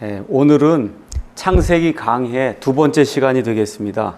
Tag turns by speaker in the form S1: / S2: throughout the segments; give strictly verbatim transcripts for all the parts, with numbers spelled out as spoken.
S1: 예, 오늘은 창세기 강해 두 번째 시간이 되겠습니다.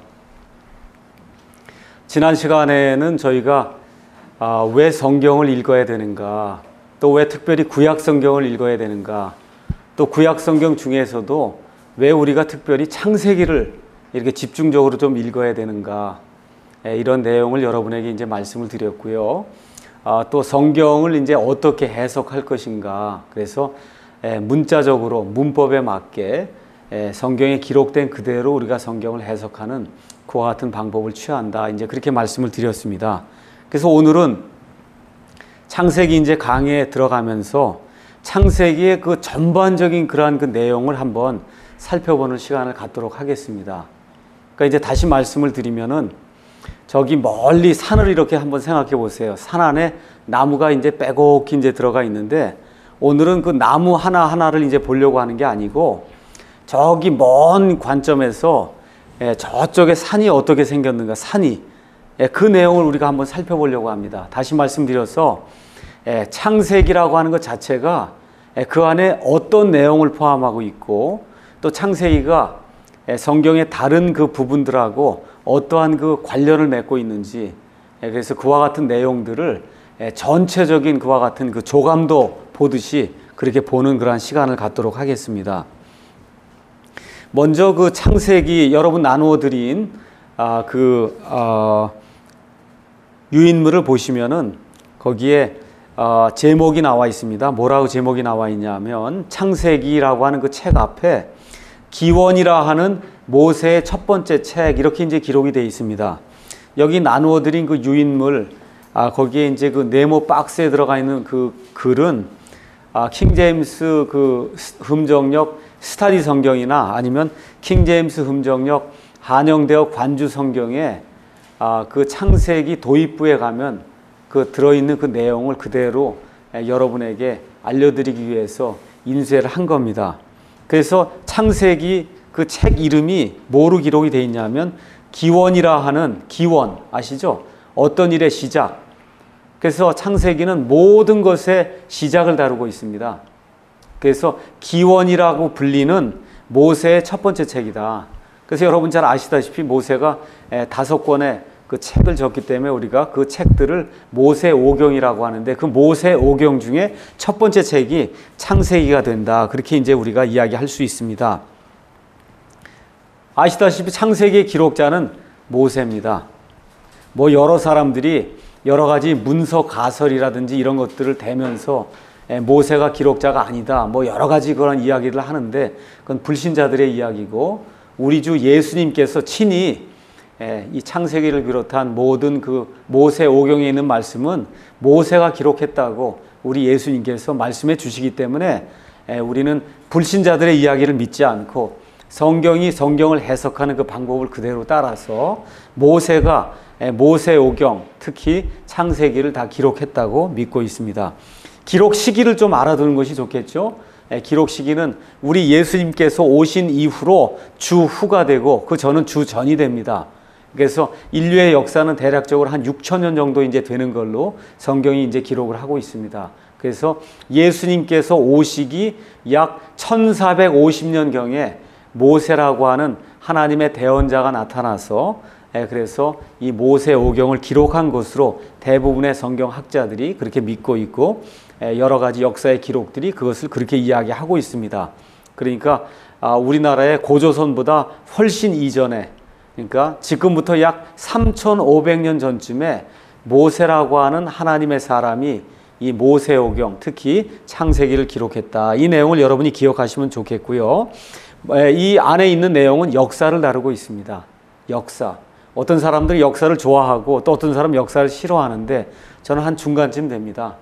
S1: 지난 시간에는 저희가 아, 왜 성경을 읽어야 되는가, 또 왜 특별히 구약 성경을 읽어야 되는가, 또 구약 성경 중에서도 왜 우리가 특별히 창세기를 이렇게 집중적으로 좀 읽어야 되는가, 예, 이런 내용을 여러분에게 이제 말씀을 드렸고요. 아, 또 성경을 이제 어떻게 해석할 것인가, 그래서 예, 문자적으로 문법에 맞게 예, 성경에 기록된 그대로 우리가 성경을 해석하는 그와 같은 방법을 취한다, 이제 그렇게 말씀을 드렸습니다. 그래서 오늘은 창세기 이제 강의에 들어가면서 창세기의 그 전반적인 그러한 그 내용을 한번 살펴보는 시간을 갖도록 하겠습니다. 그러니까 이제 다시 말씀을 드리면은 저기 멀리 산을 이렇게 한번 생각해 보세요. 산 안에 나무가 이제 빼곡히 이제 들어가 있는데, 오늘은 그 나무 하나하나를 이제 보려고 하는 게 아니고, 저기 먼 관점에서 예, 저쪽에 산이 어떻게 생겼는가, 산이 예, 그 내용을 우리가 한번 살펴보려고 합니다. 다시 말씀드려서 예, 창세기라고 하는 것 자체가 예, 그 안에 어떤 내용을 포함하고 있고, 또 창세기가 예, 성경의 다른 그 부분들하고 어떠한 그 관련을 맺고 있는지, 예, 그래서 그와 같은 내용들을 예, 전체적인 그와 같은 그 조감도 보듯이 그렇게 보는 그러한 시간을 갖도록 하겠습니다. 먼저 그 창세기 여러분 나누어 드린 아, 그 어, 유인물을 보시면은 거기에 어, 제목이 나와 있습니다. 뭐라고 제목이 나와 있냐면 창세기라고 하는 그 책 앞에 기원이라 하는 모세의 첫 번째 책, 이렇게 이제 기록이 되어 있습니다. 여기 나누어 드린 그 유인물, 아, 거기에 이제 그 네모 박스에 들어가 있는 그 글은 아, 킹제임스 그 흠정역 스타디 성경이나 아니면 킹제임스 흠정역 한영대역 관주 성경에 아, 그 창세기 도입부에 가면 그 들어있는 그 내용을 그대로 여러분에게 알려드리기 위해서 인쇄를 한 겁니다. 그래서 창세기 그 책 이름이 뭐로 기록이 되어 있냐면 기원이라 하는, 기원 아시죠? 어떤 일의 시작. 그래서 창세기는 모든 것의 시작을 다루고 있습니다. 그래서 기원이라고 불리는 모세의 첫 번째 책이다. 그래서 여러분 잘 아시다시피 모세가 다섯 권의 그 책을 적기 때문에 우리가 그 책들을 모세오경이라고 하는데, 그 모세오경 중에 첫 번째 책이 창세기가 된다, 그렇게 이제 우리가 이야기할 수 있습니다. 아시다시피 창세기의 기록자는 모세입니다. 뭐 여러 사람들이 여러 가지 문서 가설이라든지 이런 것들을 대면서 모세가 기록자가 아니다, 뭐 여러 가지 그런 이야기를 하는데, 그건 불신자들의 이야기고, 우리 주 예수님께서 친히 이 창세기를 비롯한 모든 그 모세오경에 있는 말씀은 모세가 기록했다고 우리 예수님께서 말씀해 주시기 때문에 우리는 불신자들의 이야기를 믿지 않고 성경이 성경을 해석하는 그 방법을 그대로 따라서 모세가 모세오경, 특히 창세기를 다 기록했다고 믿고 있습니다. 기록 시기를 좀 알아두는 것이 좋겠죠. 기록 시기는 우리 예수님께서 오신 이후로 주후가 되고, 그 전은 주전이 됩니다. 그래서 인류의 역사는 대략적으로 한 육천 년 정도 이제 되는 걸로 성경이 이제 기록을 하고 있습니다. 그래서 예수님께서 오시기 약 천사백오십 년경에 모세라고 하는 하나님의 대언자가 나타나서 그래서 이 모세오경을 기록한 것으로 대부분의 성경 학자들이 그렇게 믿고 있고, 여러 가지 역사의 기록들이 그것을 그렇게 이야기하고 있습니다. 그러니까 우리나라의 고조선보다 훨씬 이전에, 그러니까 지금부터 약 삼천오백 년 전쯤에 모세라고 하는 하나님의 사람이 이 모세오경, 특히 창세기를 기록했다, 이 내용을 여러분이 기억하시면 좋겠고요. 이 안에 있는 내용은 역사를 다루고 있습니다. 역사. 어떤 사람들이 역사를 좋아하고 또 어떤 사람은 역사를 싫어하는데, 저는 한 중간쯤 됩니다.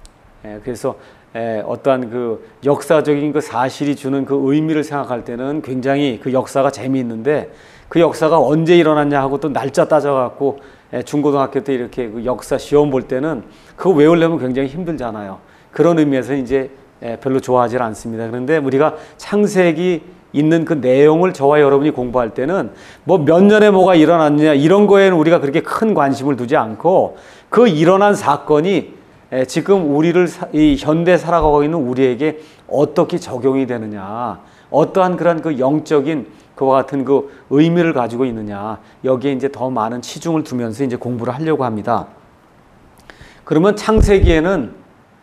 S1: 그래서 어떠한 그 역사적인 그 사실이 주는 그 의미를 생각할 때는 굉장히 그 역사가 재미있는데, 그 역사가 언제 일어났냐 하고 또 날짜 따져갖고 중고등학교 때 이렇게 그 역사 시험 볼 때는 그거 외우려면 굉장히 힘들잖아요. 그런 의미에서 이제 별로 좋아하지 않습니다. 그런데 우리가 창세기 있는 그 내용을 저와 여러분이 공부할 때는 뭐 몇 년에 뭐가 일어났느냐 이런 거에는 우리가 그렇게 큰 관심을 두지 않고, 그 일어난 사건이 지금 우리를 이 현대 살아가고 있는 우리에게 어떻게 적용이 되느냐, 어떠한 그런 그 영적인 그와 같은 그 의미를 가지고 있느냐, 여기에 이제 더 많은 치중을 두면서 이제 공부를 하려고 합니다. 그러면 창세기에는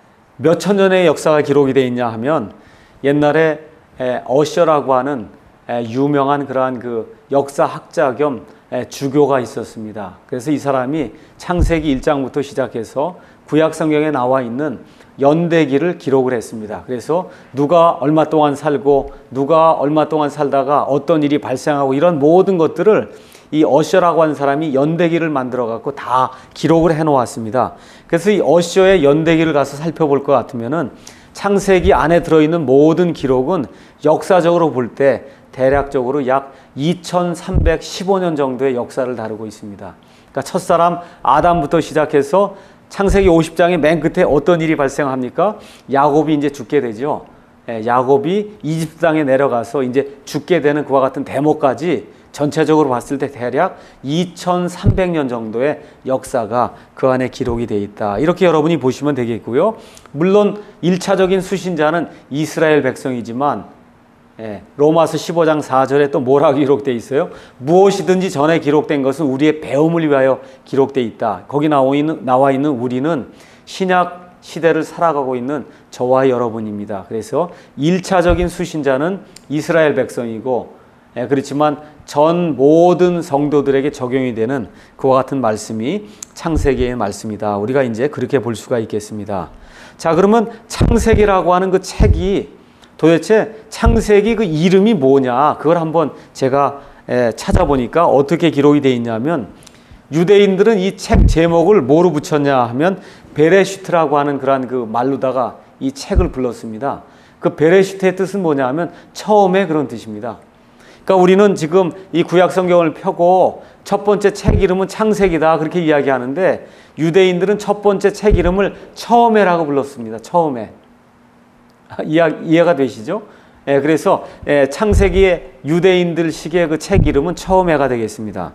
S1: 몇 천 년의 역사가 기록이 되어 있냐 하면, 옛날에 어셔라고 하는 유명한 그러한 그 역사학자 겸 주교가 있었습니다. 그래서 이 사람이 창세기 일 장부터 시작해서 구약 성경에 나와 있는 연대기를 기록을 했습니다. 그래서 누가 얼마 동안 살고 누가 얼마 동안 살다가 어떤 일이 발생하고 이런 모든 것들을 이 어셔라고 하는 사람이 연대기를 만들어 갖고 다 기록을 해 놓았습니다. 그래서 이 어셔의 연대기를 가서 살펴볼 것 같으면은 창세기 안에 들어있는 모든 기록은 역사적으로 볼 때 대략적으로 약 이천삼백십오 년 정도의 역사를 다루고 있습니다. 그러니까 첫사람 아담부터 시작해서 창세기 오십 장의 맨 끝에 어떤 일이 발생합니까? 야곱이 이제 죽게 되죠. 예, 야곱이 이집트 땅에 내려가서 이제 죽게 되는 그와 같은 대목까지 전체적으로 봤을 때 대략 이천삼백 년 정도의 역사가 그 안에 기록이 되어 있다. 이렇게 여러분이 보시면 되겠고요. 물론 일 차적인 수신자는 이스라엘 백성이지만 예, 로마서 십오 장 사 절에 또 뭐라고 기록되어 있어요? 무엇이든지 전에 기록된 것은 우리의 배움을 위하여 기록되어 있다. 거기 나와 있는, 나와 있는 우리는 신약 시대를 살아가고 있는 저와 여러분입니다. 그래서 일 차적인 수신자는 이스라엘 백성이고, 예, 그렇지만 전 모든 성도들에게 적용이 되는 그와 같은 말씀이 창세기의 말씀이다. 우리가 이제 그렇게 볼 수가 있겠습니다. 자, 그러면 창세기라고 하는 그 책이 도대체 창세기 그 이름이 뭐냐, 그걸 한번 제가 찾아보니까 어떻게 기록이 되어 있냐면, 유대인들은 이 책 제목을 뭐로 붙였냐 하면 베레시트라고 하는 그러한 그 말로다가 이 책을 불렀습니다. 그 베레시트의 뜻은 뭐냐 하면 처음에, 그런 뜻입니다. 그러니까 우리는 지금 이 구약 성경을 펴고 첫 번째 책 이름은 창세기다 그렇게 이야기하는데, 유대인들은 첫 번째 책 이름을 처음에라고 불렀습니다. 처음에. 이해, 이해가 되시죠? 예, 그래서 예, 창세기의 유대인들 식의 그 책 이름은 처음에가 되겠습니다.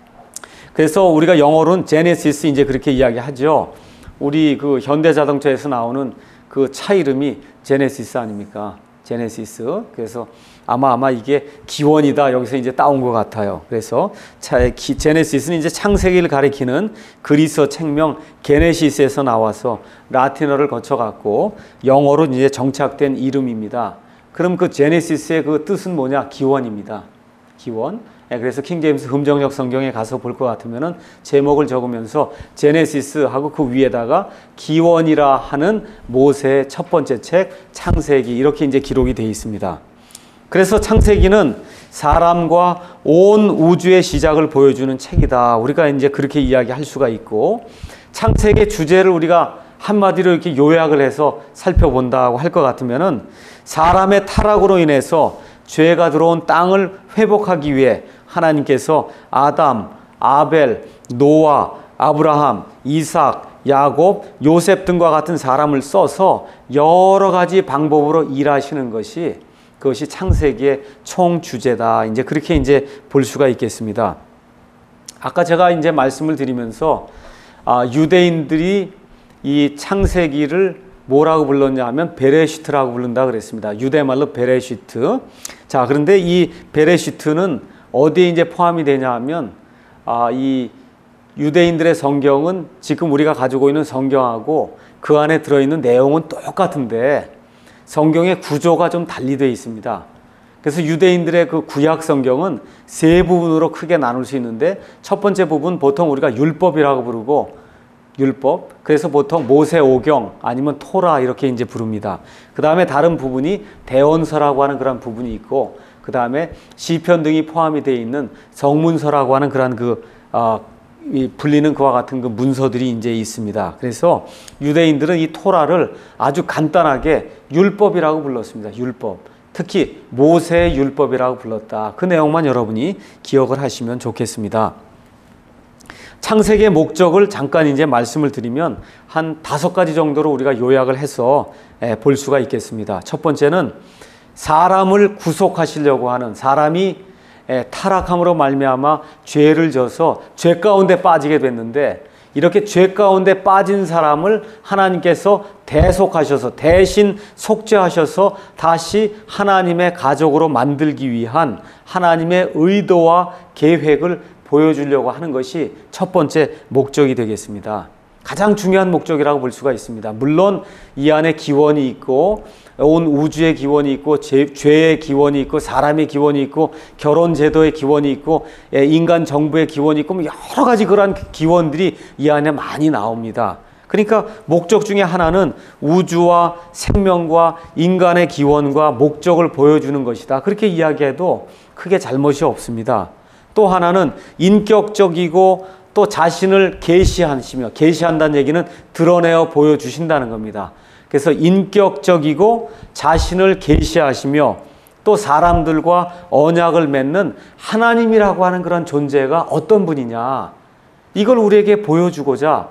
S1: 그래서 우리가 영어로는 제네시스 이제 그렇게 이야기하죠. 우리 그 현대자동차에서 나오는 그 차 이름이 제네시스 아닙니까? 제네시스. 그래서 아마 아마 이게 기원이다 여기서 이제 따온 것 같아요. 그래서 차, 기, 제네시스는 이제 창세기를 가리키는 그리스어 책명 게네시스에서 나와서 라틴어를 거쳐갖고 영어로 이제 정착된 이름입니다. 그럼 그 제네시스의 그 뜻은 뭐냐? 기원입니다. 기원. 예, 그래서 킹제임스 흠정역 성경에 가서 볼 것 같으면은 제목을 적으면서 제네시스 하고 그 위에다가 기원이라 하는 모세의 첫 번째 책 창세기 이렇게 이제 기록이 되어 있습니다. 그래서 창세기는 사람과 온 우주의 시작을 보여주는 책이다. 우리가 이제 그렇게 이야기할 수가 있고, 창세기의 주제를 우리가 한마디로 이렇게 요약을 해서 살펴본다고 할 것 같으면은 사람의 타락으로 인해서 죄가 들어온 땅을 회복하기 위해 하나님께서 아담, 아벨, 노아, 아브라함, 이삭, 야곱, 요셉 등과 같은 사람을 써서 여러 가지 방법으로 일하시는 것이, 그것이 창세기의 총 주제다. 이제 그렇게 이제 볼 수가 있겠습니다. 아까 제가 이제 말씀을 드리면서 아, 유대인들이 이 창세기를 뭐라고 불렀냐 하면 베레시트라고 부른다 그랬습니다. 유대말로 베레시트. 자, 그런데 이 베레시트는 어디에 이제 포함이 되냐 하면, 아, 이 유대인들의 성경은 지금 우리가 가지고 있는 성경하고 그 안에 들어있는 내용은 똑같은데 성경의 구조가 좀 달리 되어 있습니다. 그래서 유대인들의 그 구약 성경은 세 부분으로 크게 나눌 수 있는데, 첫 번째 부분 보통 우리가 율법이라고 부르고, 율법. 그래서 보통 모세오경 아니면 토라 이렇게 이제 부릅니다. 그 다음에 다른 부분이 대언서라고 하는 그런 부분이 있고, 그 다음에 시편 등이 포함이 되어 있는 성문서라고 하는 그런 그 어, 이 불리는 그와 같은 그 문서들이 이제 있습니다. 그래서 유대인들은 이 토라를 아주 간단하게 율법이라고 불렀습니다. 율법. 특히 모세의 율법이라고 불렀다. 그 내용만 여러분이 기억을 하시면 좋겠습니다. 창세기의 목적을 잠깐 이제 말씀을 드리면 한 다섯 가지 정도로 우리가 요약을 해서 볼 수가 있겠습니다. 첫 번째는 사람을 구속하시려고 하는, 사람이 타락함으로 말미암아 죄를 져서 죄 가운데 빠지게 됐는데 이렇게 죄 가운데 빠진 사람을 하나님께서 대속하셔서 대신 속죄하셔서 다시 하나님의 가족으로 만들기 위한 하나님의 의도와 계획을 보여주려고 하는 것이 첫 번째 목적이 되겠습니다. 가장 중요한 목적이라고 볼 수가 있습니다. 물론 이 안에 기원이 있고 온 우주의 기원이 있고 죄, 죄의 기원이 있고 사람의 기원이 있고 결혼 제도의 기원이 있고 인간 정부의 기원이 있고 여러 가지 그러한 기원들이 이 안에 많이 나옵니다. 그러니까 목적 중에 하나는 우주와 생명과 인간의 기원과 목적을 보여주는 것이다. 그렇게 이야기해도 크게 잘못이 없습니다. 또 하나는 인격적이고 또 자신을 계시하시며, 계시한다는 얘기는 드러내어 보여주신다는 겁니다. 그래서 인격적이고 자신을 계시하시며 또 사람들과 언약을 맺는 하나님이라고 하는 그런 존재가 어떤 분이냐, 이걸 우리에게 보여주고자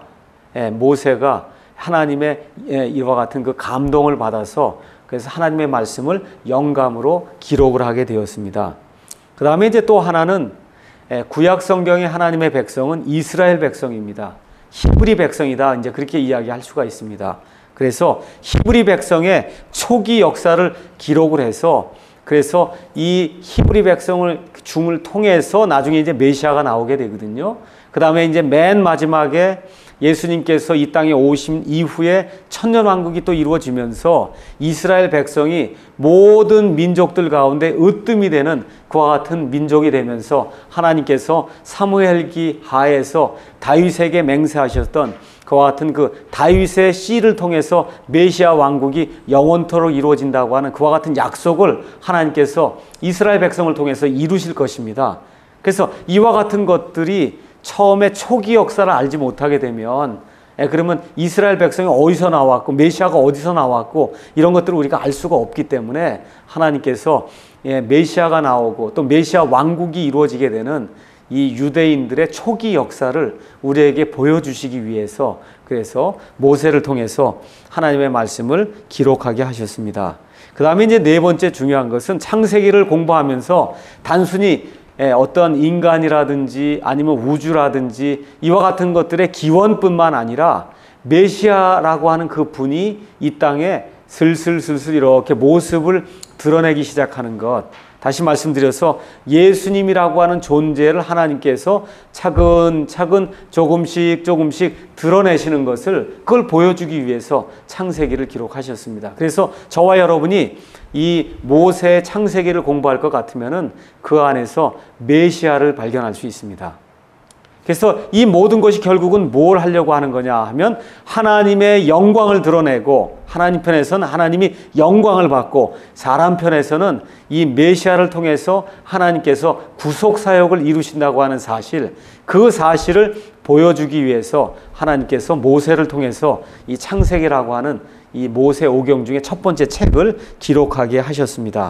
S1: 모세가 하나님의 이와 같은 그 감동을 받아서 그래서 하나님의 말씀을 영감으로 기록을 하게 되었습니다. 그 다음에 이제 또 하나는 구약 성경의 하나님의 백성은 이스라엘 백성입니다. 히브리 백성이다. 이제 그렇게 이야기할 수가 있습니다. 그래서 히브리 백성의 초기 역사를 기록을 해서 그래서 이 히브리 백성을 중을 통해서 나중에 이제 메시아가 나오게 되거든요. 그 다음에 이제 맨 마지막에 예수님께서 이 땅에 오신 이후에 천년왕국이 또 이루어지면서 이스라엘 백성이 모든 민족들 가운데 으뜸이 되는 그와 같은 민족이 되면서 하나님께서 사무엘기 하에서 다윗에게 맹세하셨던 그와 같은 그 다윗의 씨를 통해서 메시아 왕국이 영원토록 이루어진다고 하는 그와 같은 약속을 하나님께서 이스라엘 백성을 통해서 이루실 것입니다. 그래서 이와 같은 것들이 처음에 초기 역사를 알지 못하게 되면 예, 그러면 이스라엘 백성이 어디서 나왔고 메시아가 어디서 나왔고 이런 것들을 우리가 알 수가 없기 때문에 하나님께서 예, 메시아가 나오고 또 메시아 왕국이 이루어지게 되는 이 유대인들의 초기 역사를 우리에게 보여주시기 위해서 그래서 모세를 통해서 하나님의 말씀을 기록하게 하셨습니다. 그 다음에 이제 네 번째 중요한 것은 창세기를 공부하면서 단순히 어떤 인간이라든지 아니면 우주라든지 이와 같은 것들의 기원뿐만 아니라 메시아라고 하는 그 분이 이 땅에 슬슬슬슬 이렇게 모습을 드러내기 시작하는 것, 다시 말씀드려서 예수님이라고 하는 존재를 하나님께서 차근차근 조금씩 조금씩 드러내시는 것을 그걸 보여주기 위해서 창세기를 기록하셨습니다. 그래서 저와 여러분이 이 모세의 창세기를 공부할 것 같으면은 그 안에서 메시아를 발견할 수 있습니다. 그래서 이 모든 것이 결국은 뭘 하려고 하는 거냐 하면 하나님의 영광을 드러내고 하나님 편에서는 하나님이 영광을 받고 사람 편에서는 이 메시아를 통해서 하나님께서 구속사역을 이루신다고 하는 사실, 그 사실을 보여주기 위해서 하나님께서 모세를 통해서 이 창세기라고 하는 이 모세 오경 중에 첫 번째 책을 기록하게 하셨습니다.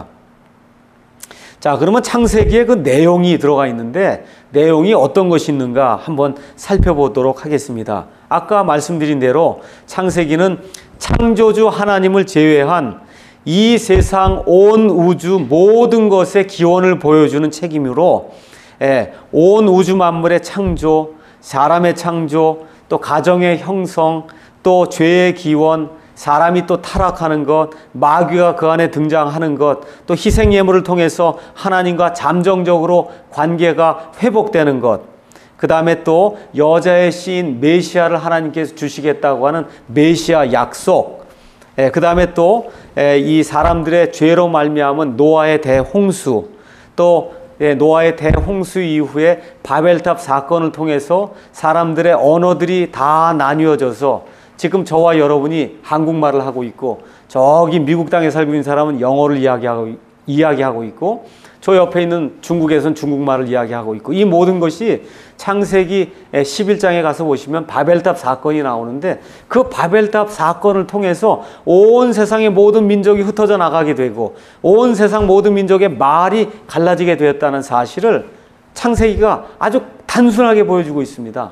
S1: 자, 그러면 창세기에 그 내용이 들어가 있는데 내용이 어떤 것이 있는가 한번 살펴보도록 하겠습니다. 아까 말씀드린 대로 창세기는 창조주 하나님을 제외한 이 세상 온 우주 모든 것의 기원을 보여주는 책이므로 예, 온 우주 만물의 창조, 사람의 창조, 또 가정의 형성, 또 죄의 기원, 사람이 또 타락하는 것, 마귀가 그 안에 등장하는 것, 또 희생예물을 통해서 하나님과 잠정적으로 관계가 회복되는 것, 그 다음에 또 여자의 씨인 메시아를 하나님께서 주시겠다고 하는 메시아 약속, 예, 그 다음에 또 이 사람들의 죄로 말미암은 노아의 대홍수, 또 예, 노아의 대홍수 이후에 바벨탑 사건을 통해서 사람들의 언어들이 다 나뉘어져서 지금 저와 여러분이 한국말을 하고 있고 저기 미국 땅에 살고 있는 사람은 영어를 이야기하고, 이야기하고 있고 저 옆에 있는 중국에서는 중국말을 이야기하고 있고 이 모든 것이 창세기 십일 장에 가서 보시면 바벨탑 사건이 나오는데 그 바벨탑 사건을 통해서 온 세상의 모든 민족이 흩어져 나가게 되고 온 세상 모든 민족의 말이 갈라지게 되었다는 사실을 창세기가 아주 단순하게 보여주고 있습니다.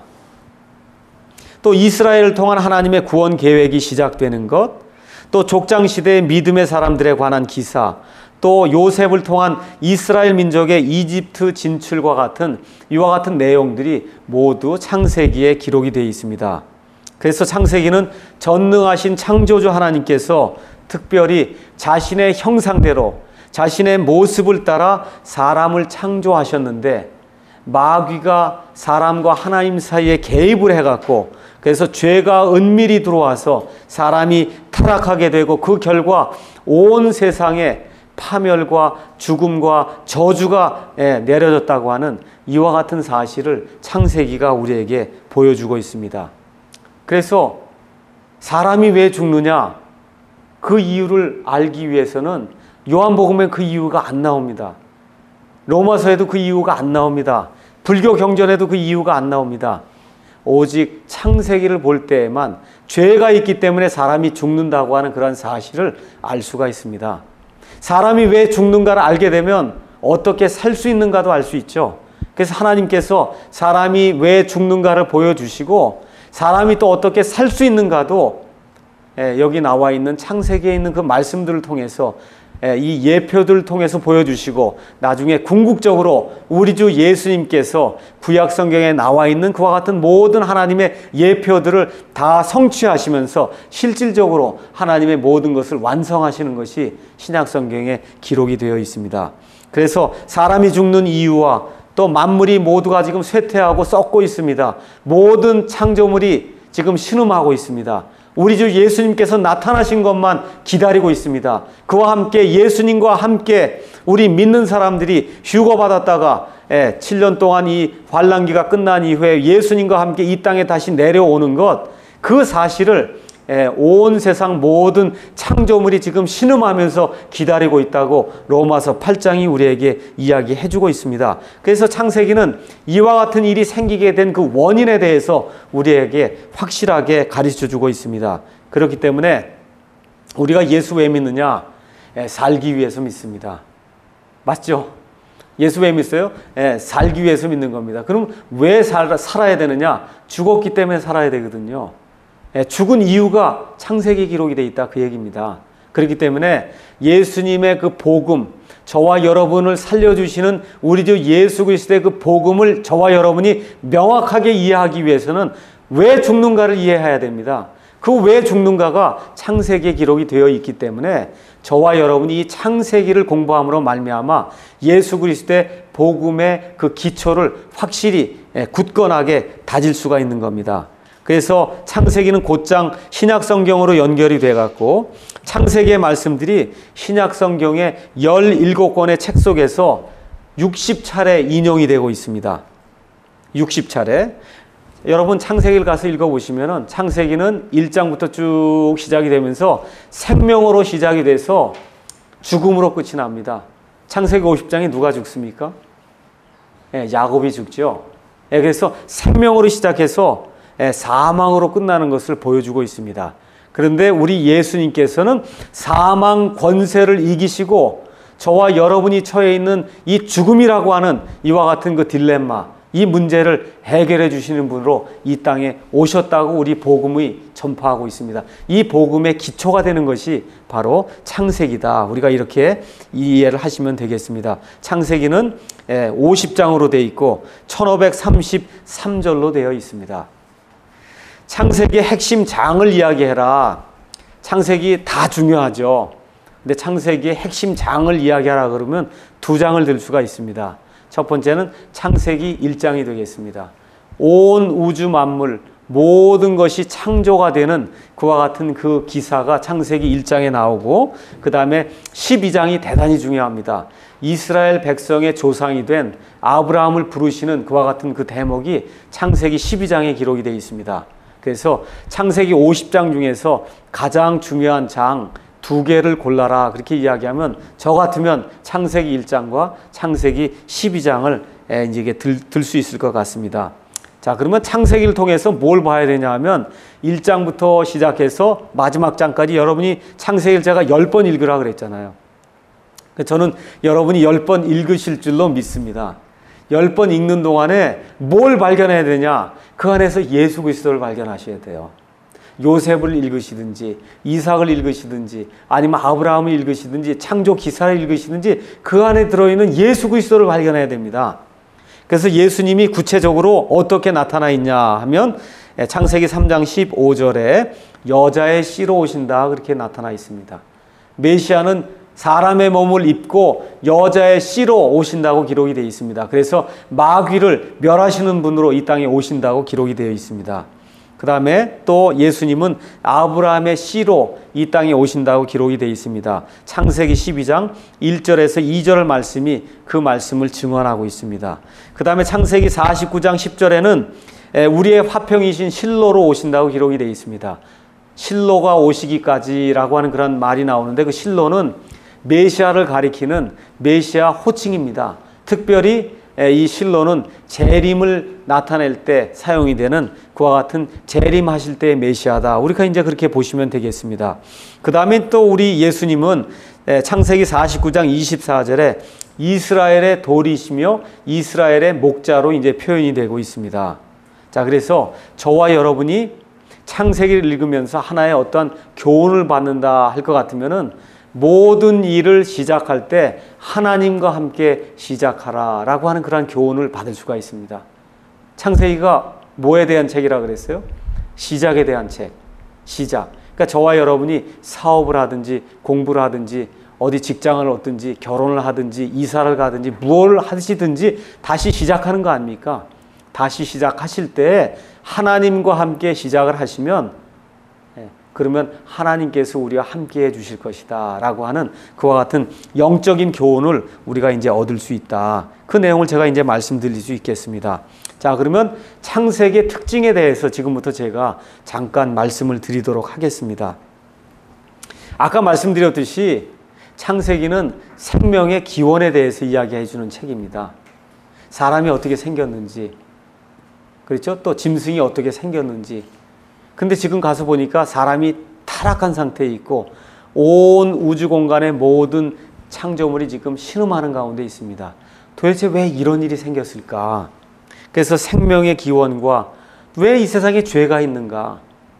S1: 또 이스라엘을 통한 하나님의 구원 계획이 시작되는 것, 또 족장시대의 믿음의 사람들에 관한 기사, 또 요셉을 통한 이스라엘 민족의 이집트 진출과 같은 이와 같은 내용들이 모두 창세기에 기록이 되어 있습니다. 그래서 창세기는 전능하신 창조주 하나님께서 특별히 자신의 형상대로 자신의 모습을 따라 사람을 창조하셨는데, 마귀가 사람과 하나님 사이에 개입을 해갖고 그래서 죄가 은밀히 들어와서 사람이 타락하게 되고 그 결과 온 세상에 파멸과 죽음과 저주가 내려졌다고 하는 이와 같은 사실을 창세기가 우리에게 보여주고 있습니다. 그래서 사람이 왜 죽느냐, 그 이유를 알기 위해서는 요한복음에 그 이유가 안 나옵니다. 로마서에도 그 이유가 안 나옵니다. 불교 경전에도 그 이유가 안 나옵니다. 오직 창세기를 볼 때에만 죄가 있기 때문에 사람이 죽는다고 하는 그런 사실을 알 수가 있습니다. 사람이 왜 죽는가를 알게 되면 어떻게 살 수 있는가도 알 수 있죠. 그래서 하나님께서 사람이 왜 죽는가를 보여주시고 사람이 또 어떻게 살 수 있는가도 여기 나와 있는 창세기에 있는 그 말씀들을 통해서, 이 예표들을 통해서 보여주시고 나중에 궁극적으로 우리 주 예수님께서 구약 성경에 나와 있는 그와 같은 모든 하나님의 예표들을 다 성취하시면서 실질적으로 하나님의 모든 것을 완성하시는 것이 신약 성경에 기록이 되어 있습니다. 그래서 사람이 죽는 이유와 또 만물이 모두가 지금 쇠퇴하고 썩고 있습니다. 모든 창조물이 지금 신음하고 있습니다. 우리 주 예수님께서 나타나신 것만 기다리고 있습니다. 그와 함께 예수님과 함께 우리 믿는 사람들이 휴거받았다가 칠 년 동안 이 환란기가 끝난 이후에 예수님과 함께 이 땅에 다시 내려오는 것, 그 사실을 온 세상 모든 창조물이 지금 신음하면서 기다리고 있다고 로마서 팔 장이 우리에게 이야기해주고 있습니다. 그래서 창세기는 이와 같은 일이 생기게 된 그 원인에 대해서 우리에게 확실하게 가르쳐주고 있습니다. 그렇기 때문에 우리가 예수 왜 믿느냐? 살기 위해서 믿습니다. 맞죠? 예수 왜 믿어요? 살기 위해서 믿는 겁니다. 그럼 왜 살, 살아야 되느냐? 죽었기 때문에 살아야 되거든요. 죽은 이유가 창세기 기록이 되어 있다, 그 얘기입니다. 그렇기 때문에 예수님의 그 복음, 저와 여러분을 살려주시는 우리 주 예수 그리스도의 그 복음을 저와 여러분이 명확하게 이해하기 위해서는 왜 죽는가를 이해해야 됩니다. 그 왜 죽는가가 창세기에 기록이 되어 있기 때문에 저와 여러분이 이 창세기를 공부함으로 말미암아 예수 그리스도의 복음의 그 기초를 확실히 굳건하게 다질 수가 있는 겁니다. 그래서 창세기는 곧장 신약 성경으로 연결이 돼갖고 창세기의 말씀들이 신약 성경의 열일곱 권의 책 속에서 육십 차례 인용이 되고 있습니다. 육십 차례. 여러분 창세기를 가서 읽어보시면 창세기는 일 장부터 쭉 시작이 되면서 생명으로 시작이 돼서 죽음으로 끝이 납니다. 창세기 오십 장에 누가 죽습니까? 예, 야곱이 죽죠. 예, 그래서 생명으로 시작해서 사망으로 끝나는 것을 보여주고 있습니다. 그런데 우리 예수님께서는 사망 권세를 이기시고 저와 여러분이 처해 있는 이 죽음이라고 하는 이와 같은 그 딜레마, 이 문제를 해결해 주시는 분으로 이 땅에 오셨다고 우리 복음이 전파하고 있습니다. 이 복음의 기초가 되는 것이 바로 창세기다. 우리가 이렇게 이해를 하시면 되겠습니다. 창세기는 오십 장으로 되어 있고 천오백삼십삼 절로 되어 있습니다. 창세기의 핵심 장을 이야기해라. 창세기 다 중요하죠. 근데 창세기의 핵심 장을 이야기하라 그러면 두 장을 들 수가 있습니다. 첫 번째는 창세기 일 장이 되겠습니다. 온 우주 만물 모든 것이 창조가 되는 그와 같은 그 기사가 창세기 일 장에 나오고, 그 다음에 십이 장이 대단히 중요합니다. 이스라엘 백성의 조상이 된 아브라함을 부르시는 그와 같은 그 대목이 창세기 십이 장에 기록이 되어 있습니다. 그래서 창세기 오십 장 중에서 가장 중요한 장 두 개를 골라라 그렇게 이야기하면 저 같으면 창세기 일 장과 창세기 십이 장을 이제 들, 들 수 있을 것 같습니다. 자, 그러면 창세기를 통해서 뭘 봐야 되냐 하면 일 장부터 시작해서 마지막 장까지 여러분이 창세기를 제가 열 번 읽으라 그랬잖아요. 저는 여러분이 열 번 읽으실 줄로 믿습니다. 열 번 읽는 동안에 뭘 발견해야 되냐? 그 안에서 예수 그리스도를 발견하셔야 돼요. 요셉을 읽으시든지 이삭을 읽으시든지 아니면 아브라함을 읽으시든지 창조 기사를 읽으시든지 그 안에 들어있는 예수 그리스도를 발견해야 됩니다. 그래서 예수님이 구체적으로 어떻게 나타나 있냐 하면 창세기 삼 장 십오 절에 여자의 씨로 오신다 그렇게 나타나 있습니다. 메시아는 사람의 몸을 입고 여자의 씨로 오신다고 기록이 되어 있습니다. 그래서 마귀를 멸하시는 분으로 이 땅에 오신다고 기록이 되어 있습니다. 그 다음에 또 예수님은 아브라함의 씨로 이 땅에 오신다고 기록이 되어 있습니다. 창세기 십이 장 일 절에서 이 절 말씀이 그 말씀을 증언하고 있습니다. 그 다음에 창세기 사십구 장 십 절에는 우리의 화평이신 실로로 오신다고 기록이 되어 있습니다. 실로가 오시기까지라고 하는 그런 말이 나오는데 그 실로는 메시아를 가리키는 메시아 호칭입니다. 특별히 이 실로는 재림을 나타낼 때 사용이 되는 그와 같은 재림하실 때의 메시아다. 우리가 이제 그렇게 보시면 되겠습니다. 그 다음에 또 우리 예수님은 창세기 사십구 장 이십사 절에 이스라엘의 돌이시며 이스라엘의 목자로 이제 표현이 되고 있습니다. 자, 그래서 저와 여러분이 창세기를 읽으면서 하나의 어떤 교훈을 받는다 할 것 같으면은 모든 일을 시작할 때 하나님과 함께 시작하라 라고 하는 그런 교훈을 받을 수가 있습니다. 창세기가 뭐에 대한 책이라 그랬어요? 시작에 대한 책. 시작. 그러니까 저와 여러분이 사업을 하든지 공부를 하든지 어디 직장을 얻든지 결혼을 하든지 이사를 가든지 무엇을 하시든지 다시 시작하는 거 아닙니까? 다시 시작하실 때 하나님과 함께 시작을 하시면 그러면 하나님께서 우리와 함께 해 주실 것이다 라고 하는 그와 같은 영적인 교훈을 우리가 이제 얻을 수 있다. 그 내용을 제가 이제 말씀드릴 수 있겠습니다. 자, 그러면 창세기의 특징에 대해서 지금부터 제가 잠깐 말씀을 드리도록 하겠습니다. 아까 말씀드렸듯이 창세기는 생명의 기원에 대해서 이야기해 주는 책입니다. 사람이 어떻게 생겼는지, 그렇죠? 또 짐승이 어떻게 생겼는지. 근데 지금 가서 보니까 사람이 타락한 상태에 있고 온 우주 공간의 모든 창조물이 지금 신음하는 가운데 있습니다. 도대체 왜 이런 일이 생겼을까? 그래서 생명의 기원과 왜 이 세상에 죄가 있는가?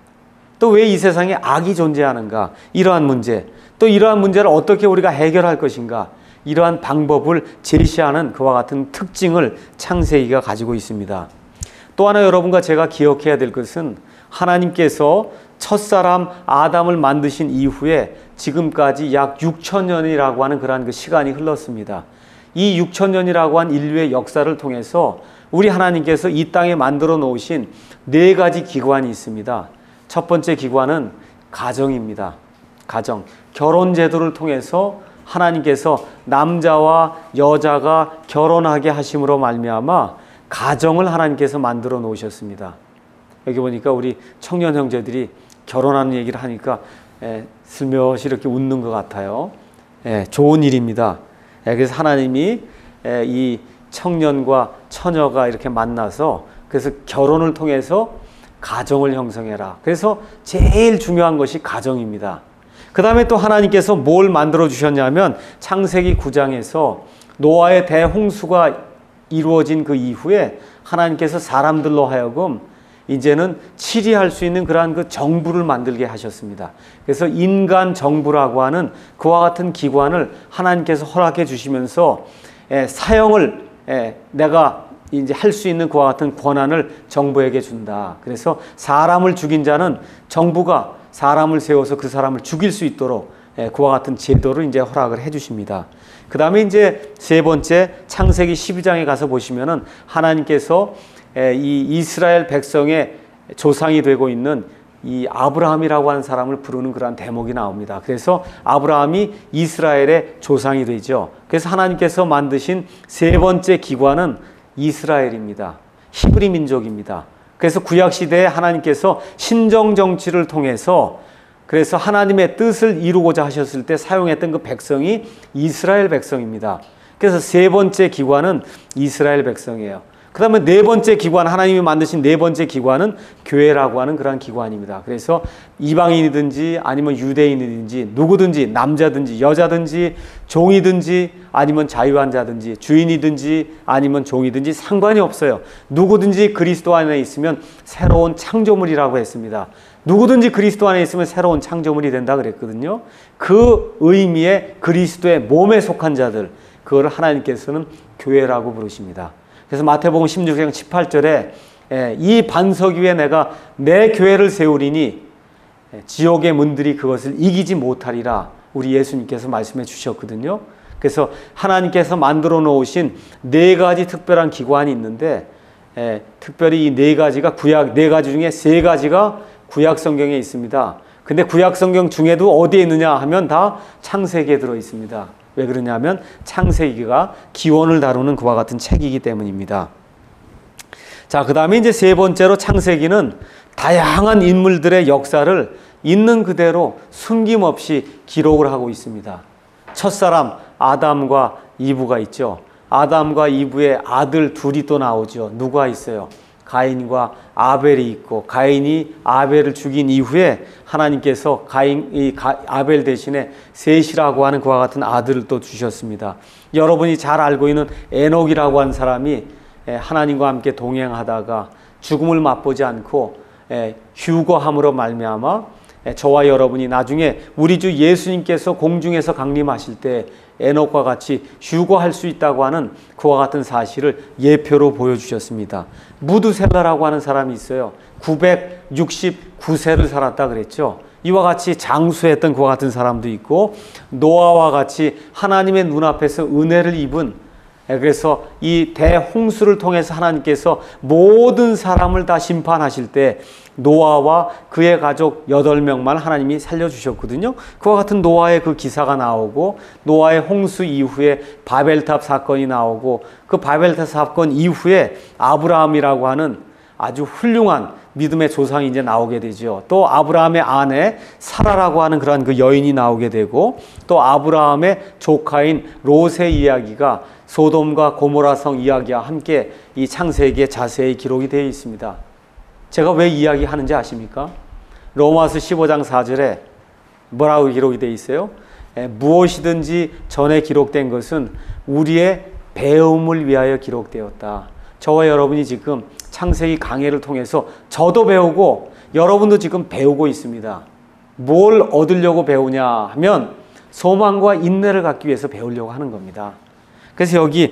S1: 또 왜 이 세상에 악이 존재하는가? 이러한 문제, 또 이러한 문제를 어떻게 우리가 해결할 것인가? 이러한 방법을 제시하는 그와 같은 특징을 창세기가 가지고 있습니다. 또 하나 여러분과 제가 기억해야 될 것은 하나님께서 첫사람 아담을 만드신 이후에 지금까지 약 육천 년이라고 하는 그러한 그 시간이 흘렀습니다. 이 육천 년이라고 한 인류의 역사를 통해서 우리 하나님께서 이 땅에 만들어 놓으신 네 가지 기관이 있습니다. 첫 번째 기관은 가정입니다. 가정. 결혼 제도를 통해서 하나님께서 남자와 여자가 결혼하게 하심으로 말미암아 가정을 하나님께서 만들어 놓으셨습니다. 여기 보니까 우리 청년 형제들이 결혼하는 얘기를 하니까 에, 슬며시 이렇게 웃는 것 같아요. 에, 좋은 일입니다. 에, 그래서 하나님이 에, 이 청년과 처녀가 이렇게 만나서 그래서 결혼을 통해서 가정을 형성해라. 그래서 제일 중요한 것이 가정입니다. 그 다음에 또 하나님께서 뭘 만들어 주셨냐면 창세기 구 장에서 노아의 대홍수가 이루어진 그 이후에 하나님께서 사람들로 하여금 이제는 치리할 수 있는 그러한 그 정부를 만들게 하셨습니다. 그래서 인간 정부라고 하는 그와 같은 기관을 하나님께서 허락해 주시면서 에, 사형을 에, 내가 이제 할 수 있는 그와 같은 권한을 정부에게 준다. 그래서 사람을 죽인 자는 정부가 사람을 세워서 그 사람을 죽일 수 있도록 에, 그와 같은 제도를 이제 허락을 해 주십니다. 그 다음에 이제 세 번째 창세기 십이 장에 가서 보시면은 하나님께서 이 이스라엘 백성의 조상이 되고 있는 이 아브라함이라고 하는 사람을 부르는 그러한 대목이 나옵니다. 그래서 아브라함이 이스라엘의 조상이 되죠. 그래서 하나님께서 만드신 세 번째 기관은 이스라엘입니다. 히브리 민족입니다. 그래서 구약 시대에 하나님께서 신정 정치를 통해서 그래서 하나님의 뜻을 이루고자 하셨을 때 사용했던 그 백성이 이스라엘 백성입니다. 그래서 세 번째 기관은 이스라엘 백성이에요. 그 다음에 네 번째 기관, 하나님이 만드신 네 번째 기관은 교회라고 하는 그러한 기관입니다. 그래서 이방인이든지 아니면 유대인이든지 누구든지 남자든지 여자든지 종이든지 아니면 자유한자든지 주인이든지 아니면 종이든지 상관이 없어요. 누구든지 그리스도 안에 있으면 새로운 창조물이라고 했습니다. 누구든지 그리스도 안에 있으면 새로운 창조물이 된다 그랬거든요. 그 의미의 그리스도의 몸에 속한 자들, 그거를 하나님께서는 교회라고 부르십니다. 그래서 마태복음 십육 장 십팔 절에 이 반석 위에 내가 내 교회를 세우리니 지옥의 문들이 그것을 이기지 못하리라 우리 예수님께서 말씀해 주셨거든요. 그래서 하나님께서 만들어 놓으신 네 가지 특별한 기관이 있는데 예, 특별히 이 네 가지가 구약 네 가지 중에 세 가지가 구약 성경에 있습니다. 근데 구약 성경 중에도 어디에 있느냐 하면 다 창세기에 들어 있습니다. 왜 그러냐면 창세기가 기원을 다루는 그와 같은 책이기 때문입니다. 자, 그 다음에 이제 세 번째로 창세기는 다양한 인물들의 역사를 있는 그대로 숨김없이 기록을 하고 있습니다. 첫사람 아담과 이브가 있죠. 아담과 이브의 아들 둘이 또 나오죠. 누가 있어요? 가인과 아벨이 있고, 가인이 아벨을 죽인 이후에 하나님께서 가인, 이 가, 아벨 대신에 셋이라고 하는 그와 같은 아들을 또 주셨습니다. 여러분이 잘 알고 있는 에녹이라고 하는 사람이 하나님과 함께 동행하다가 죽음을 맛보지 않고 휴거함으로 말미암아 저와 여러분이 나중에 우리 주 예수님께서 공중에서 강림하실 때 에녹과 같이 휴거할 수 있다고 하는 그와 같은 사실을 예표로 보여주셨습니다. 무드셀라라고 하는 사람이 있어요. 구백육십구 세를 살았다 그랬죠. 이와 같이 장수했던 그와 같은 사람도 있고, 노아와 같이 하나님의 눈앞에서 은혜를 입은, 그래서 이 대홍수를 통해서 하나님께서 모든 사람을 다 심판하실 때 노아와 그의 가족 여덟 명만 하나님이 살려주셨거든요. 그와 같은 노아의 그 기사가 나오고, 노아의 홍수 이후에 바벨탑 사건이 나오고, 그 바벨탑 사건 이후에 아브라함이라고 하는 아주 훌륭한 믿음의 조상이 이제 나오게 되죠. 또 아브라함의 아내 사라라고 하는 그런 그 여인이 나오게 되고, 또 아브라함의 조카인 롯의 이야기가 소돔과 고모라성 이야기와 함께 이 창세기에 자세히 기록이 되어 있습니다. 제가 왜 이야기하는지 아십니까? 로마서 십오 장 사 절에 뭐라고 기록이 되어 있어요? 에, 무엇이든지 전에 기록된 것은 우리의 배움을 위하여 기록되었다. 저와 여러분이 지금 창세기 강해를 통해서 저도 배우고 여러분도 지금 배우고 있습니다. 뭘 얻으려고 배우냐 하면 소망과 인내를 갖기 위해서 배우려고 하는 겁니다. 그래서 여기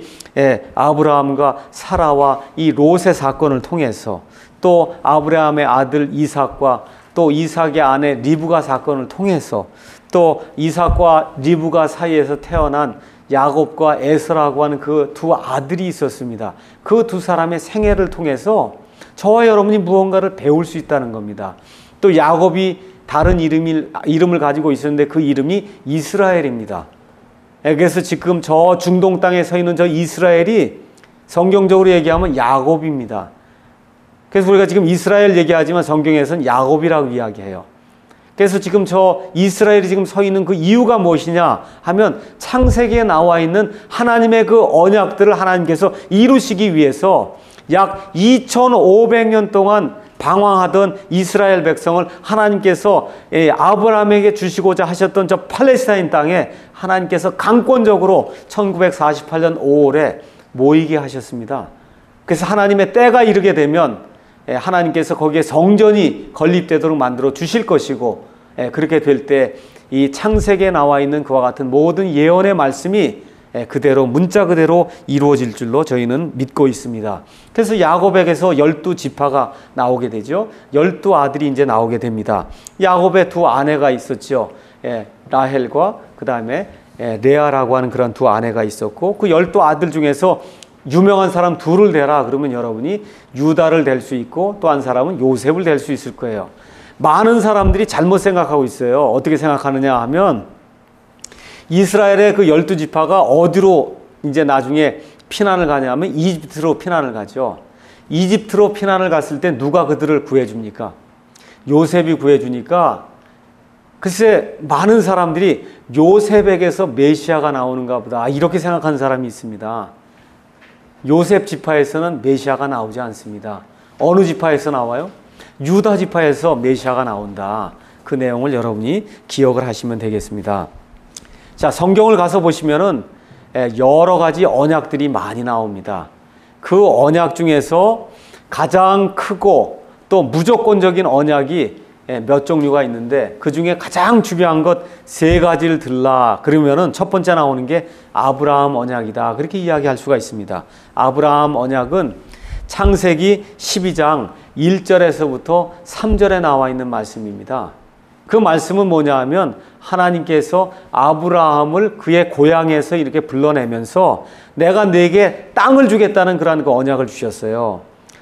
S1: 아브라함과 사라와 이 롯의 사건을 통해서, 또 아브라함의 아들 이삭과 또 이삭의 아내 리브가 사건을 통해서, 또 이삭과 리브가 사이에서 태어난 야곱과 에서라고 하는 그 두 아들이 있었습니다. 그 두 사람의 생애를 통해서 저와 여러분이 무언가를 배울 수 있다는 겁니다. 또 야곱이 다른 이름을, 이름을 가지고 있었는데 그 이름이 이스라엘입니다. 그래서 지금 저 중동 땅에 서 있는 저 이스라엘이 성경적으로 얘기하면 야곱입니다. 그래서 우리가 지금 이스라엘 얘기하지만 성경에서는 야곱이라고 이야기해요. 그래서 지금 저 이스라엘이 지금 서 있는 그 이유가 무엇이냐 하면 창세기에 나와 있는 하나님의 그 언약들을 하나님께서 이루시기 위해서 약 이천오백 년 동안 방황하던 이스라엘 백성을 하나님께서 아브라함에게 주시고자 하셨던 저 팔레스타인 땅에 하나님께서 강권적으로 천구백사십팔 년 오월에 모이게 하셨습니다. 그래서 하나님의 때가 이르게 되면 하나님께서 거기에 성전이 건립되도록 만들어 주실 것이고, 그렇게 될 때 이 창세기에 나와 있는 그와 같은 모든 예언의 말씀이 그대로 문자 그대로 이루어질 줄로 저희는 믿고 있습니다. 그래서 야곱에게서 열두 지파가 나오게 되죠. 열두 아들이 이제 나오게 됩니다. 야곱의 두 아내가 있었죠. 라헬과 그 다음에 레아라고 하는 그런 두 아내가 있었고, 그 열두 아들 중에서 유명한 사람 둘을 대라 그러면 여러분이 유다를 댈 수 있고 또 한 사람은 요셉을 댈 수 있을 거예요. 많은 사람들이 잘못 생각하고 있어요. 어떻게 생각하느냐 하면 이스라엘의 그 열두 지파가 어디로 이제 나중에 피난을 가냐면 이집트로 피난을 가죠. 이집트로 피난을 갔을 때 누가 그들을 구해줍니까? 요셉이 구해주니까, 글쎄 많은 사람들이 요셉에게서 메시아가 나오는가 보다 이렇게 생각하는 사람이 있습니다. 요셉 지파에서는 메시아가 나오지 않습니다. 어느 지파에서 나와요? 유다 지파에서 메시아가 나온다. 그 내용을 여러분이 기억을 하시면 되겠습니다. 자, 성경을 가서 보시면은 여러 가지 언약들이 많이 나옵니다. 그 언약 중에서 가장 크고 또 무조건적인 언약이 몇 종류가 있는데 그 중에 가장 중요한 것 세 가지를 들라 그러면은 첫 번째 나오는 게 아브라함 언약이다. 그렇게 이야기할 수가 있습니다. 아브라함 언약은 창세기 십이 장 일 절에서부터 삼 절에 나와 있는 말씀입니다. 그 말씀은 뭐냐 하면 하나님께서 아브라함을 그의 고향에서 이렇게 불러내면서 내가 네게 땅을 주겠다는 그런 그 언약을 주셨어요.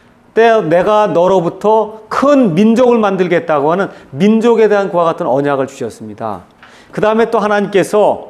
S1: 내가 너로부터 큰 민족을 만들겠다고 하는 민족에 대한 그와 같은 언약을 주셨습니다. 그 다음에 또 하나님께서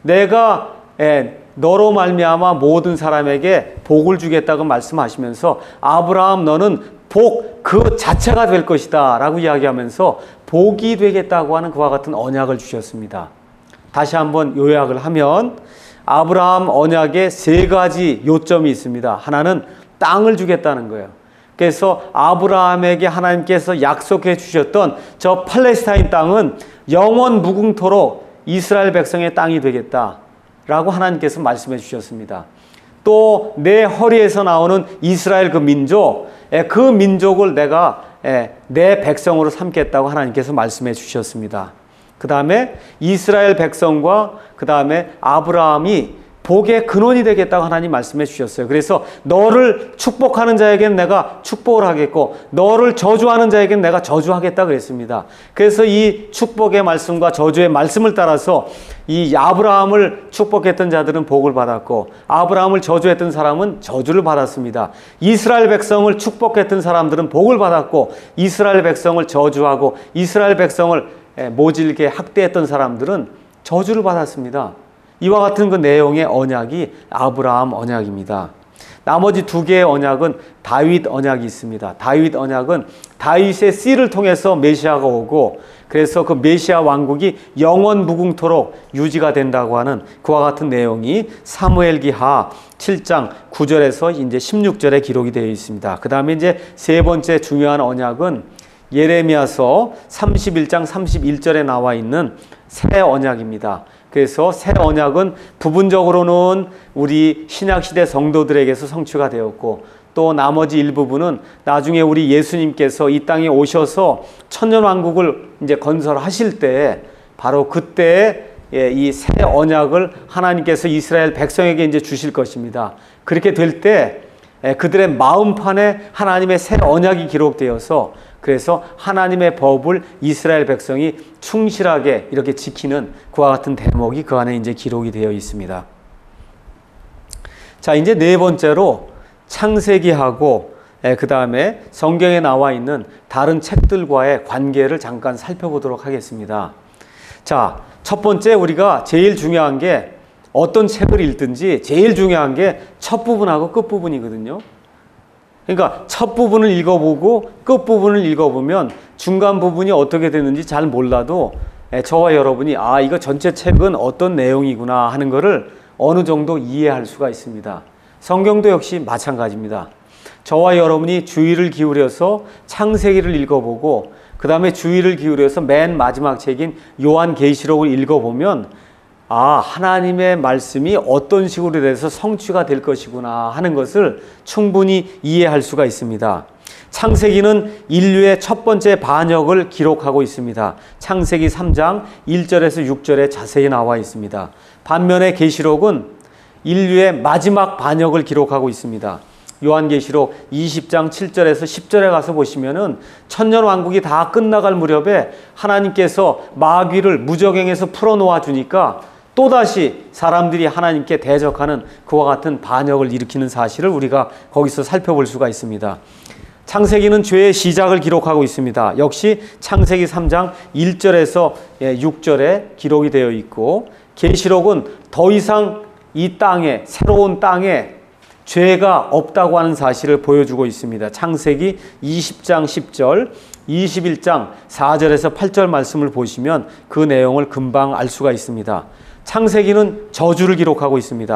S1: 내가 너로 말미암아 모든 사람에게 복을 주겠다고 말씀하시면서 아브라함 너는 복 그 자체가 될 것이다 라고 이야기하면서 복이 되겠다고 하는 그와 같은 언약을 주셨습니다. 다시 한번 요약을 하면 아브라함 언약에 세 가지 요점이 있습니다. 하나는 땅을 주겠다는 거예요. 그래서 아브라함에게 하나님께서 약속해 주셨던 저 팔레스타인 땅은 영원 무궁토록 이스라엘 백성의 땅이 되겠다라고 하나님께서 말씀해 주셨습니다. 또 내 허리에서 나오는 이스라엘 그 민족, 그 민족을 내가 내 백성으로 삼겠다고 하나님께서 말씀해 주셨습니다. 그 다음에 이스라엘 백성과 그 다음에 아브라함이 복의 근원이 되겠다고 하나님 말씀해 주셨어요. 그래서 너를 축복하는 자에게는 내가 축복을 하겠고 너를 저주하는 자에게는 내가 저주하겠다 그랬습니다. 그래서 이 축복의 말씀과 저주의 말씀을 따라서 이 아브라함을 축복했던 자들은 복을 받았고 아브라함을 저주했던 사람은 저주를 받았습니다. 이스라엘 백성을 축복했던 사람들은 복을 받았고 이스라엘 백성을 저주하고 이스라엘 백성을 모질게 학대했던 사람들은 저주를 받았습니다. 이와 같은 그 내용의 언약이 아브라함 언약입니다. 나머지 두 개의 언약은 다윗 언약이 있습니다. 다윗 언약은 다윗의 씨를 통해서 메시아가 오고 그래서 그 메시아 왕국이 영원 무궁토록 유지가 된다고 하는 그와 같은 내용이 사무엘기하 칠 장 구 절에서 이제 십육 절에 기록이 되어 있습니다. 그 다음에 이제 세 번째 중요한 언약은 예레미야서 삼십일 장 삼십일 절에 나와 있는 새 언약입니다. 그래서 새 언약은 부분적으로는 우리 신약시대 성도들에게서 성취가 되었고 또 나머지 일부분은 나중에 우리 예수님께서 이 땅에 오셔서 천년왕국을 이제 건설하실 때 바로 그때 이 새 언약을 하나님께서 이스라엘 백성에게 이제 주실 것입니다. 그렇게 될 때 그들의 마음판에 하나님의 새 언약이 기록되어서 그래서 하나님의 법을 이스라엘 백성이 충실하게 이렇게 지키는 그와 같은 대목이 그 안에 이제 기록이 되어 있습니다. 자, 이제 네 번째로 창세기하고 그 다음에 성경에 나와 있는 다른 책들과의 관계를 잠깐 살펴보도록 하겠습니다. 자, 첫 번째 우리가 제일 중요한 게 어떤 책을 읽든지 제일 중요한 게 첫 부분하고 끝 부분이거든요. 그러니까 첫 부분을 읽어보고 끝 부분을 읽어보면 중간 부분이 어떻게 되는지 잘 몰라도 저와 여러분이 아 이거 전체 책은 어떤 내용이구나 하는 것을 어느 정도 이해할 수가 있습니다. 성경도 역시 마찬가지입니다. 저와 여러분이 주의를 기울여서 창세기를 읽어보고 그 다음에 주의를 기울여서 맨 마지막 책인 요한계시록을 읽어보면 아, 하나님의 말씀이 어떤 식으로 돼서 성취가 될 것이구나 하는 것을 충분히 이해할 수가 있습니다. 창세기는 인류의 첫 번째 반역을 기록하고 있습니다. 창세기 삼 장 일 절에서 육 절에 자세히 나와 있습니다. 반면에 계시록은 인류의 마지막 반역을 기록하고 있습니다. 요한계시록 이십 장 칠 절에서 십 절에 가서 보시면은 천년왕국이 다 끝나갈 무렵에 하나님께서 마귀를 무저갱에서 풀어놓아 주니까 또다시 사람들이 하나님께 대적하는 그와 같은 반역을 일으키는 사실을 우리가 거기서 살펴볼 수가 있습니다. 창세기는 죄의 시작을 기록하고 있습니다. 역시 창세기 삼 장 일 절에서 육 절에 기록이 되어 있고 계시록은 더 이상 이 땅에 새로운 땅에 죄가 없다고 하는 사실을 보여주고 있습니다. 창세기 이십 장 십 절, 이십일 장 사 절에서 팔 절 말씀을 보시면 그 내용을 금방 알 수가 있습니다. 창세기는 저주를 기록하고 있습니다.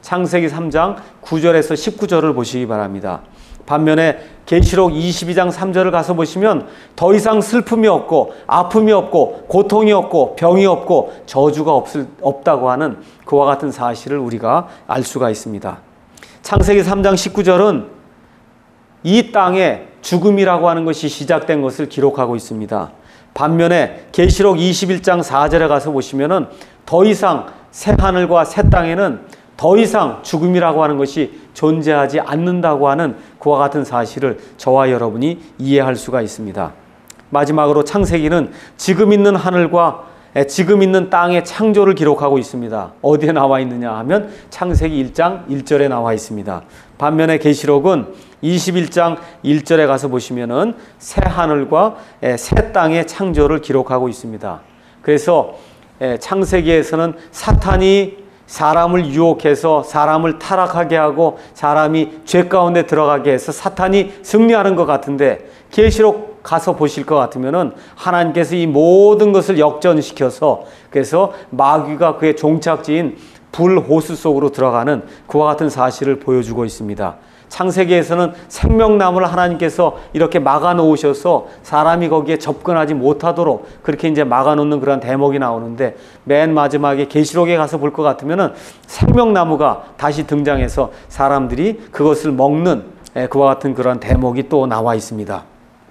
S1: 창세기 삼 장 구 절에서 십구 절을 보시기 바랍니다. 반면에 계시록 이십이 장 삼 절을 가서 보시면 더 이상 슬픔이 없고 아픔이 없고 고통이 없고 병이 없고 저주가 없을, 없다고 하는 그와 같은 사실을 우리가 알 수가 있습니다. 창세기 삼 장 십구 절은 이 땅에 죽음이라고 하는 것이 시작된 것을 기록하고 있습니다. 반면에 계시록 이십일 장 사 절에 가서 보시면은 더 이상 새 하늘과 새 땅에는 더 이상 죽음이라고 하는 것이 존재하지 않는다고 하는 그와 같은 사실을 저와 여러분이 이해할 수가 있습니다. 마지막으로 창세기는 지금 있는 하늘과 지금 있는 땅의 창조를 기록하고 있습니다. 어디에 나와 있느냐 하면 창세기 일 장 일 절에 나와 있습니다. 반면에 계시록은 이십일 장 일 절에 가서 보시면은 새 하늘과 새 땅의 창조를 기록하고 있습니다. 그래서 창세기에서는 사탄이 사람을 유혹해서 사람을 타락하게 하고 사람이 죄 가운데 들어가게 해서 사탄이 승리하는 것 같은데, 계시록 가서 보실 것 같으면은 하나님께서 이 모든 것을 역전시켜서 그래서 마귀가 그의 종착지인 불호수 속으로 들어가는 그와 같은 사실을 보여주고 있습니다. 창세기에서는 생명나무를 하나님께서 이렇게 막아 놓으셔서 사람이 거기에 접근하지 못하도록 그렇게 이제 막아 놓는 그런 대목이 나오는데, 맨 마지막에 계시록에 가서 볼 것 같으면은 생명나무가 다시 등장해서 사람들이 그것을 먹는 그와 같은 그런 대목이 또 나와 있습니다.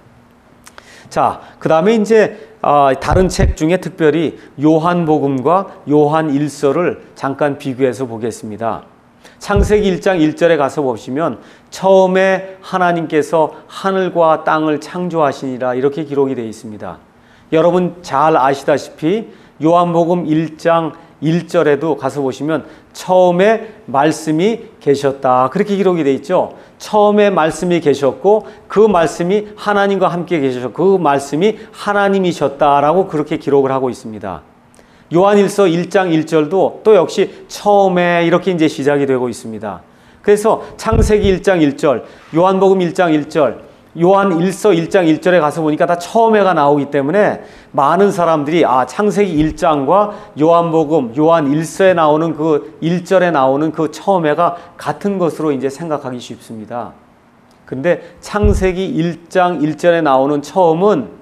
S1: 자, 그 다음에 이제 다른 책 중에 특별히 요한복음과 요한 일서를 잠깐 비교해서 보겠습니다. 창세기 일 장 일 절에 가서 보시면 처음에 하나님께서 하늘과 땅을 창조하시니라 이렇게 기록이 되어 있습니다. 여러분 잘 아시다시피 요한복음 일 장 일 절에도 가서 보시면 처음에 말씀이 계셨다 그렇게 기록이 되어 있죠. 처음에 말씀이 계셨고 그 말씀이 하나님과 함께 계셨고 그 말씀이 하나님이셨다라고 그렇게 기록을 하고 있습니다. 요한일서 일 장 일 절도 또 역시 처음에 이렇게 이제 시작이 되고 있습니다. 그래서 창세기 일 장 일 절, 요한복음 일 장 일 절, 요한일서 일 장 일 절에 가서 보니까 다 처음에가 나오기 때문에 많은 사람들이 아 창세기 일 장과 요한복음, 요한일서에 나오는 그 일 절에 나오는 그 처음에가 같은 것으로 이제 생각하기 쉽습니다. 근데 창세기 일 장 일 절에 나오는 처음은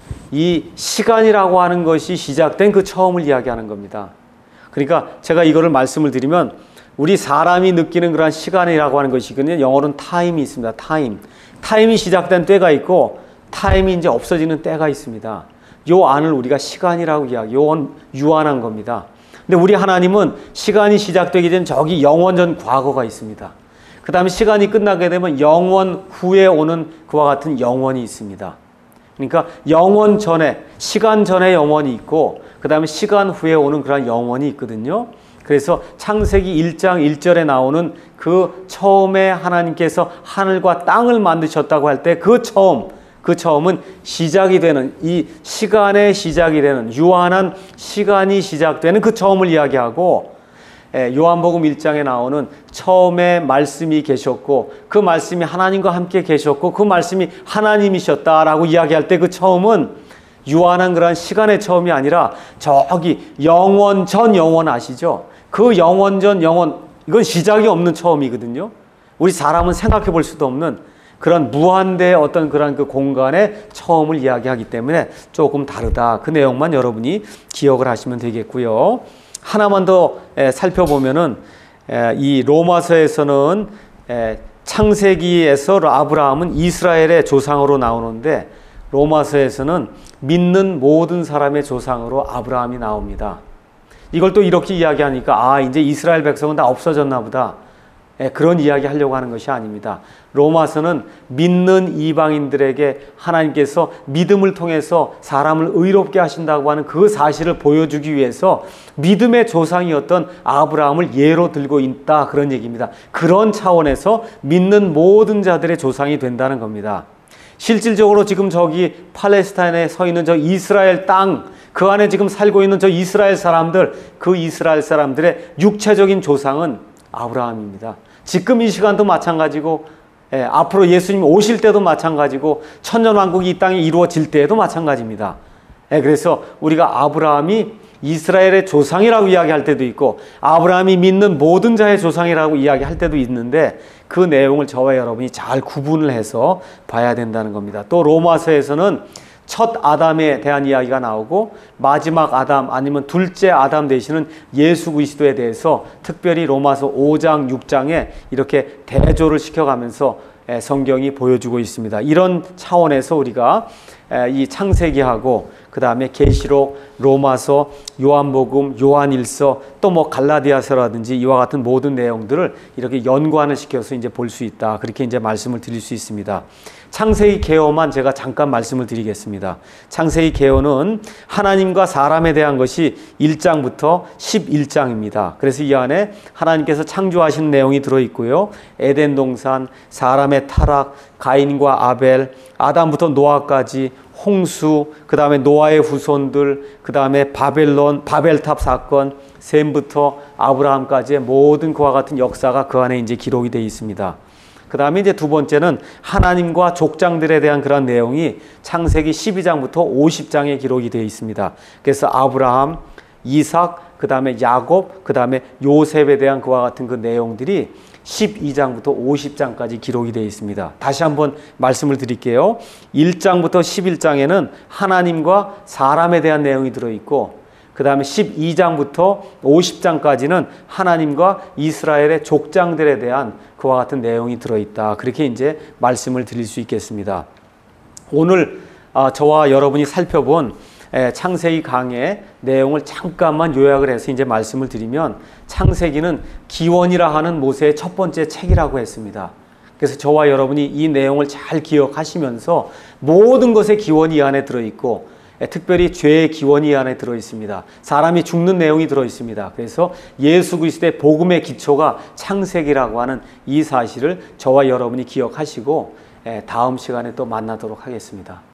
S1: 이 시간이라고 하는 것이 시작된 그 처음을 이야기하는 겁니다. 그러니까 제가 이거를 말씀을 드리면 우리 사람이 느끼는 그런 시간이라고 하는 것이거든요. 영어로는 타임이 있습니다. 타임. 타임이 시작된 때가 있고 타임이 이제 없어지는 때가 있습니다. 요 안을 우리가 시간이라고 이야기, 요건 유한한 겁니다. 근데 우리 하나님은 시간이 시작되기 전 저기 영원 전 과거가 있습니다. 그 다음에 시간이 끝나게 되면 영원 후에 오는 그와 같은 영원이 있습니다. 그러니까 영원 전에, 시간 전에 영원이 있고 그 다음에 시간 후에 오는 그런 영원이 있거든요. 그래서 창세기 일 장 일 절에 나오는 그 처음에 하나님께서 하늘과 땅을 만드셨다고 할 때 그 처음, 그 처음은 시작이 되는 이 시간의 시작이 되는 유한한 시간이 시작되는 그 처음을 이야기하고, 요한복음 일 장에 나오는 처음에 말씀이 계셨고 그 말씀이 하나님과 함께 계셨고 그 말씀이 하나님이셨다라고 이야기할 때 그 처음은 유한한 그런 시간의 처음이 아니라 저기 영원 전 영원 아시죠? 그 영원 전 영원, 이건 시작이 없는 처음이거든요. 우리 사람은 생각해 볼 수도 없는 그런 무한대의 어떤 그런 그 공간의 처음을 이야기하기 때문에 조금 다르다. 그 내용만 여러분이 기억을 하시면 되겠고요. 하나만 더 살펴보면은 이 로마서에서는 창세기에서 아브라함은 이스라엘의 조상으로 나오는데 로마서에서는 믿는 모든 사람의 조상으로 아브라함이 나옵니다. 이걸 또 이렇게 이야기하니까 아 이제 이스라엘 백성은 다 없어졌나 보다. 그런 이야기 하려고 하는 것이 아닙니다. 로마서는 믿는 이방인들에게 하나님께서 믿음을 통해서 사람을 의롭게 하신다고 하는 그 사실을 보여주기 위해서 믿음의 조상이었던 아브라함을 예로 들고 있다 그런 얘기입니다. 그런 차원에서 믿는 모든 자들의 조상이 된다는 겁니다. 실질적으로 지금 저기 팔레스타인에 서 있는 저 이스라엘 땅, 그 안에 지금 살고 있는 저 이스라엘 사람들, 그 이스라엘 사람들의 육체적인 조상은 아브라함입니다. 지금 이 시간도 마찬가지고 예, 앞으로 예수님 오실 때도 마찬가지고 천년왕국이 이 땅에 이루어질 때에도 마찬가지입니다. 예, 그래서 우리가 아브라함이 이스라엘의 조상이라고 이야기할 때도 있고 아브라함이 믿는 모든 자의 조상이라고 이야기할 때도 있는데 그 내용을 저와 여러분이 잘 구분을 해서 봐야 된다는 겁니다. 또 로마서에서는 첫 아담에 대한 이야기가 나오고 마지막 아담 아니면 둘째 아담 되시는 예수 그리스도에 대해서 특별히 로마서 오 장 육 장에 이렇게 대조를 시켜가면서 성경이 보여주고 있습니다. 이런 차원에서 우리가 이 창세기하고 그 다음에 계시록, 로마서, 요한복음, 요한일서, 또 뭐 갈라디아서라든지 이와 같은 모든 내용들을 이렇게 연관을 시켜서 이제 볼 수 있다. 그렇게 이제 말씀을 드릴 수 있습니다. 창세기 개요만 제가 잠깐 말씀을 드리겠습니다. 창세기 개요는 하나님과 사람에 대한 것이 일 장부터 십일 장입니다. 그래서 이 안에 하나님께서 창조하신 내용이 들어있고요. 에덴 동산, 사람의 타락, 가인과 아벨, 아담부터 노아까지, 홍수, 그 다음에 노아의 후손들, 그 다음에 바벨론, 바벨탑 사건, 셈부터 아브라함까지의 모든 그와 같은 역사가 그 안에 이제 기록이 되어 있습니다. 그 다음에 이제 두 번째는 하나님과 족장들에 대한 그런 내용이 창세기 십이 장부터 오십 장에 기록이 되어 있습니다. 그래서 아브라함, 이삭, 그 다음에 야곱, 그 다음에 요셉에 대한 그와 같은 그 내용들이 십이 장부터 오십 장까지 기록이 되어 있습니다. 다시 한번 말씀을 드릴게요. 일 장부터 십일 장에는 하나님과 사람에 대한 내용이 들어있고 그 다음에 십이 장부터 오십 장까지는 하나님과 이스라엘의 족장들에 대한 그와 같은 내용이 들어있다. 그렇게 이제 말씀을 드릴 수 있겠습니다. 오늘 저와 여러분이 살펴본 창세기 강의 내용을 잠깐만 요약을 해서 이제 말씀을 드리면 창세기는 기원이라 하는 모세의 첫 번째 책이라고 했습니다. 그래서 저와 여러분이 이 내용을 잘 기억하시면서 모든 것의 기원이 이 안에 들어있고 특별히 죄의 기원이 이 안에 들어있습니다. 사람이 죽는 내용이 들어있습니다. 그래서 예수 그리스도의 복음의 기초가 창세기라고 하는 이 사실을 저와 여러분이 기억하시고 다음 시간에 또 만나도록 하겠습니다.